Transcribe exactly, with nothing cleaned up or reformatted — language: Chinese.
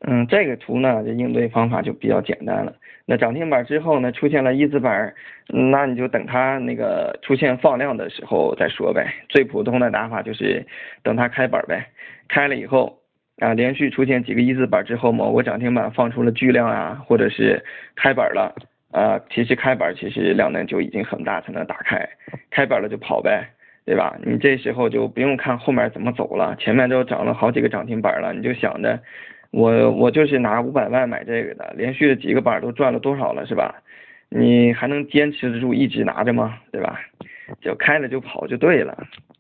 嗯，这个图呢，这应对方法就比较简单了。那涨停板之后呢，出现了一字板，嗯那你就等它那个出现放量的时候再说呗。最普通的打法就是等它开板呗，开了以后啊，连续出现几个一字板之后，某个涨停板放出了巨量啊，或者是开板了啊，其实开板其实量能就已经很大才能打开，开板了就跑呗。对吧？你这时候就不用看后面怎么走了，前面都涨了好几个涨停板了，你就想着我我就是拿五百万买这个的，连续的几个板都赚了多少了，是吧？你还能坚持得住一直拿着吗？对吧？就开了就跑就对了。